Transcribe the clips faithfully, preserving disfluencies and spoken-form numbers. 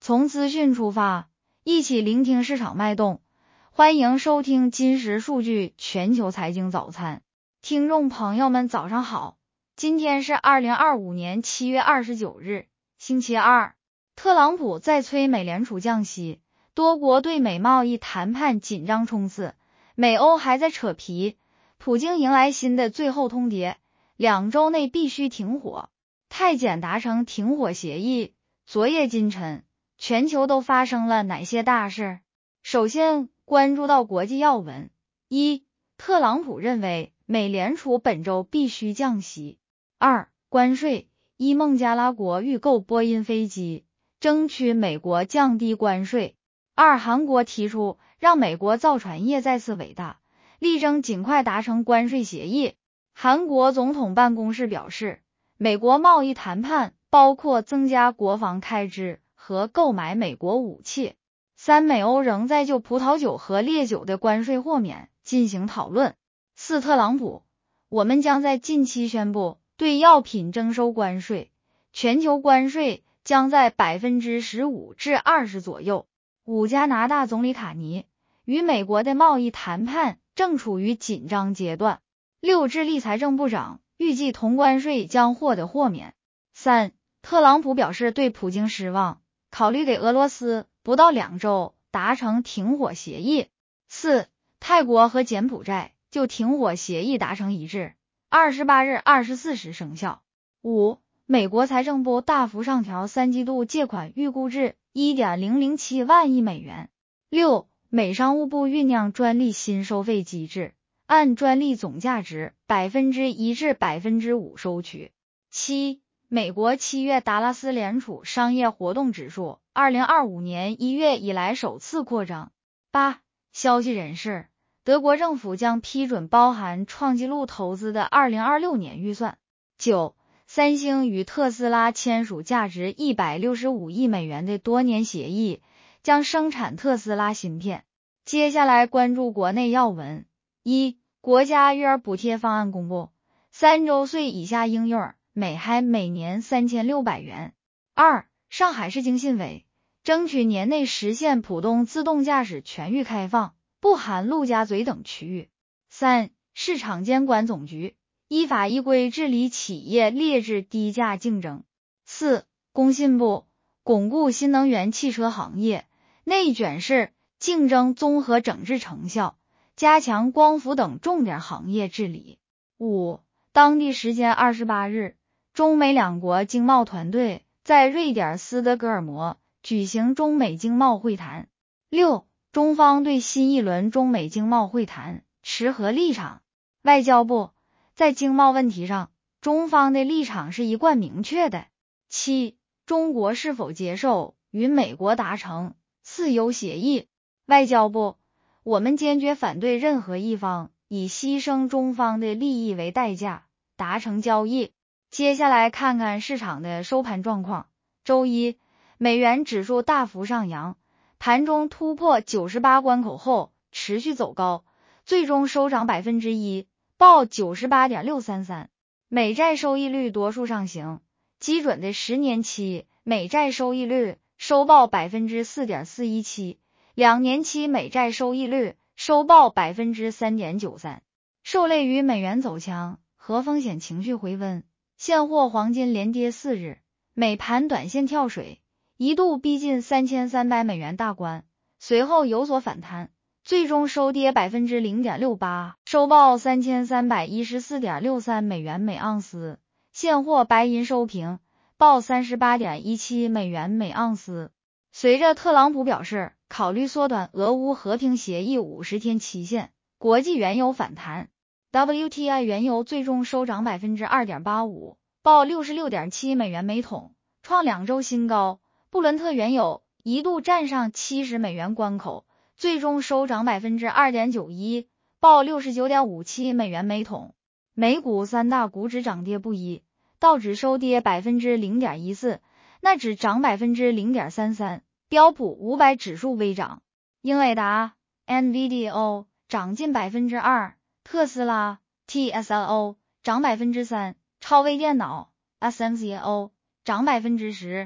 从资讯出发，一起聆听市场脉动。欢迎收听金石数据全球财经早餐。听众朋友们早上好，今天是二零二五年七月二十九日，星期二。特朗普再催美联储降息，多国对美贸易谈判紧张冲刺，美欧还在扯皮，普京迎来新的最后通牒，两周内必须停火。太检达成停火协议，昨夜今晨，全球都发生了哪些大事？首先关注到国际要闻。一、特朗普认为美联储本周必须降息。二、关税。一、孟加拉国预购波音飞机，争取美国降低关税。二、韩国提出让美国造船业再次伟大，力争尽快达成关税协议。韩国总统办公室表示，美国贸易谈判包括增加国防开支和购买美国武器。三、美欧仍在就葡萄酒和烈酒的关税豁免进行讨论。四、特朗普，我们将在近期宣布对药品征收关税，全球关税将在 百分之十五 至二十 左右。五、加拿大总理卡尼，与美国的贸易谈判正处于紧张阶段。六、智利财政部长预计同关税将获得豁免。三、特朗普表示对普京失望，考虑给俄罗斯不到两周达成停火协议。四、泰国和柬埔寨就停火协议达成一致，二十八日二十四时生效。五、美国财政部大幅上调三季度借款预估至 一点零零七万亿美元。六、美商务部酝酿专利新收费机制，按专利总价值 百分之一 至 百分之五 收取。七、美国七月达拉斯联储商业活动指数二零二五年一月以来首次扩张。八、消息人士，德国政府将批准包含创纪录投资的二零二六年预算。九、三星与特斯拉签署价值一百六十五亿美元的多年协议，将生产特斯拉芯片。接下来关注国内要闻。一、国家育儿补贴方案公布，三周岁以下婴幼儿每孩每年三千六百元。二、上海市经信委争取年内实现浦东自动驾驶全域开放，不含陆家嘴等区域。三、市场监管总局依法依规治理企业劣质低价竞争。四、工信部巩固新能源汽车行业内卷式竞争综合整治成效，加强光伏等重点行业治理。五、当地时间二十八日，中美两国经贸团队在瑞典斯德哥尔摩举行中美经贸会谈。六、中方对新一轮中美经贸会谈持何立场？外交部，在经贸问题上，中方的立场是一贯明确的。七、中国是否接受与美国达成自由协议？外交部，我们坚决反对任何一方以牺牲中方的利益为代价达成交易。接下来看看市场的收盘状况。周一，美元指数大幅上扬，盘中突破九十八关口后持续走高，最终收涨 百分之一， 报 九十八点六三三。美债收益率多数上行，基准的十年期美债收益率收报 百分之四点四一七， 两年期美债收益率收报 百分之三点九三。受累于美元走强和风险情绪回温，现货黄金连跌四日，美盘短线跳水，一度逼近三千三百美元大关，随后有所反弹，最终收跌 百分之零点六八， 收报 三千三百一十四点六三美元每盎司。现货白银收平，报 三十八点一七美元每盎司。随着特朗普表示考虑缩短俄乌和平协议五十天期限，国际原油反弹， W T I 原油最终收涨 百分之二点八五， 报 六十六点七美元每桶，创两周新高。布伦特原油一度站上七十美元关口，最终收涨 百分之二点九一， 报 六十九点五七美元每桶。美股三大股指涨跌不一，道指收跌 百分之零点一四， 纳指涨 百分之零点三三， 标普五百指数微涨。英伟达 N V D A 涨近 百分之二， 特斯拉 T S L O 涨 百分之三， 超微电脑 S M C O 涨 百分之十。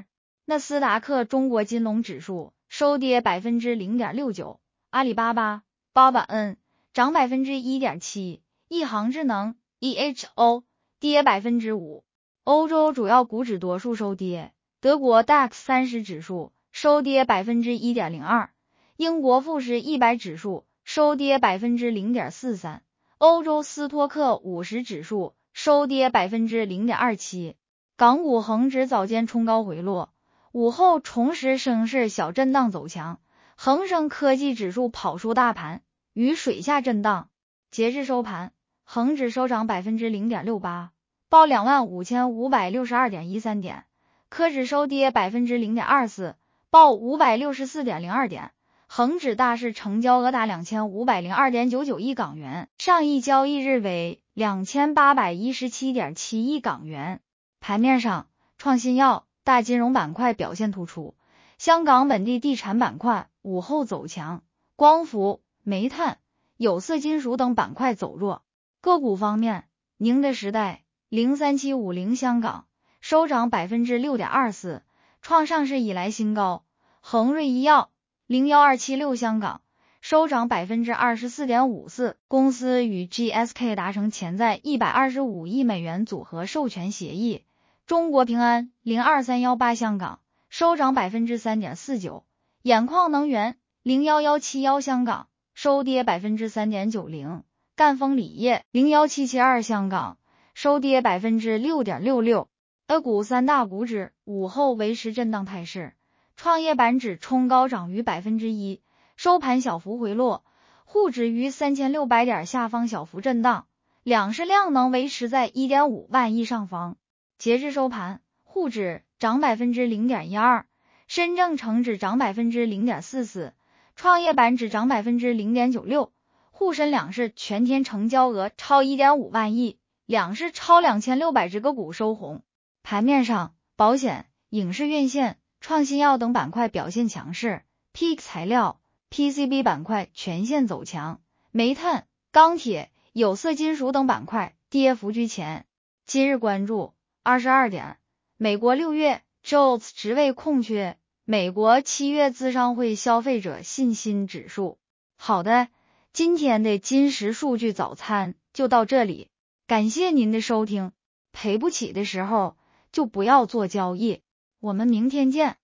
纳斯达克中国金融指数收跌 百分之零点六九， 阿里巴巴、八百 N 涨 百分之一点七， 亿航智能 E H O 跌 百分之五。 欧洲主要股指多数收跌，德国 D A X 三十指数收跌 百分之一点零二， 英国富时一百指数收跌 百分之零点四三， 欧洲斯托克五十指数收跌 百分之零点二七。 港股恒指早间冲高回落，午后重拾升势小震荡走强，恒生科技指数跑输大盘，于水下震荡。截至收盘，恒指收涨 百分之零点六八， 报 两万五千五百六十二点一三 点，科指收跌 百分之零点二四， 报 五百六十四点零二 点。恒指大市成交额达 两千五百零二点九九亿港元，上一交易日为 两千八百一十七点七亿港元。盘面上，创新药、大金融板块表现突出，香港本地地产板块午后走强，光伏、煤炭、有色金属等板块走弱。个股方面，宁德时代零三七五零香港收涨 百分之六点二四， 创上市以来新高。恒瑞医药零一二七六香港收涨 百分之二十四点五四， 公司与 G S K 达成潜在一百二十五亿美元组合授权协议。中国平安零二三一八香港收涨 百分之三点四九， 兖矿能源零一一七一香港收跌 百分之三点九零， 赣锋锂业零一七七二香港收跌 百分之六点六六。 A 股三大股指午后维持震荡态势，创业板指冲高涨逾 百分之一， 收盘小幅回落，沪指于三千六百点下方小幅震荡，两市量能维持在 一点五万亿上方。截至收盘，沪指涨 百分之零点一二， 深证成指涨 百分之零点四四， 创业板指涨 百分之零点九六。 沪深两市全天成交额超 一点五万亿，两市超两千六百只个股收红。盘面上，保险、影视院线、创新药等板块表现强势， P X 材料、P C B 板块全线走强，煤炭、钢铁、有色金属等板块跌幅居前。今日关注二十二点，美国六月 J O B S 职位空缺，美国七月资商会消费者信心指数。好的，今天的金石数据早餐就到这里，感谢您的收听，赔不起的时候就不要做交易，我们明天见。